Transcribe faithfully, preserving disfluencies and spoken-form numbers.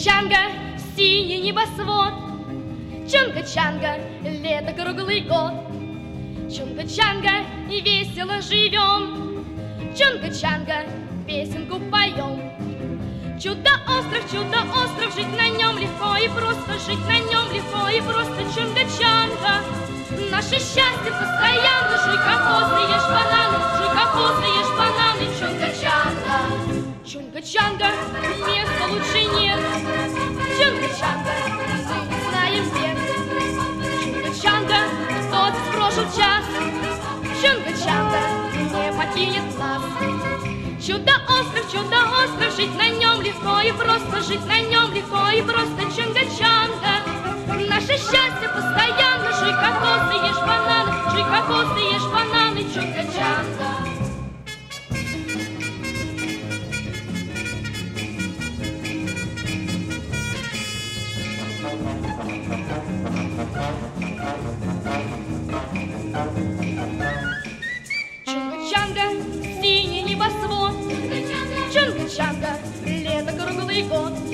Чунга-чанга, синий небосвод. Чунга-чанга, лето круглый год. Чунга-чанга, и весело живем. Чунга-чанга, песенку поем. Чудо-остров, чудо-остров, жить на нем легко и просто, жить на нем легко и просто. Чунга-чанга, наше счастье постоянно. Жуй капусты, ешь бананы, жуй капусты, ешь бананы. Чунга-чанга, Чунга-чанга, места лучше нет. Чунга-чанга, мы знаем век. Чунга-чанга, тот прожил час. Чунга-чанга не покинет нас. Чудо-остров, чудо-остров, жить на нем легко и просто, жить на нем легко и просто. Чунга-чанга, наше счастье постоянно. Жуй кокосы, ешь бананы, жуй кокосы, ешь бананы. Чунга-чанга. Чунга-чанга, синий небосвод. Чунга-чанга, лето круглый год.